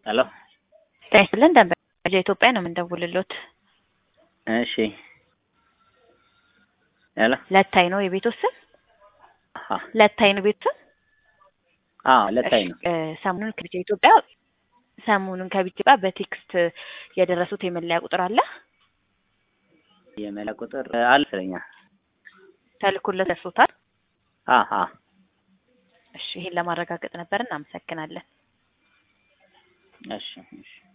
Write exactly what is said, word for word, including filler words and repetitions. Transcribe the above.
ሄሎ ጤና ደንበኛ ኢትዮጵያ ነው የምንደውልሎት። እሺ ሄሎ ለታይ ነው የቤቱ ስም? አሃ ለታይ ነው ቤቱ? አዎ ለታይ ነው። ሰሞኑን ከቢጫ ኢትዮጵያ ሰሞኑን ከቢጫ ኢትዮጵያ በቴክስት የደረሱት የመለያ ቁጥር አለ? የመለያ ቁጥር አልሰለኛ ተልኮለት ደርሶታል? አሃ እሺ ይሄን ለማረጋገጥ ነበር። እናመሰግናለን። እሺ እሺ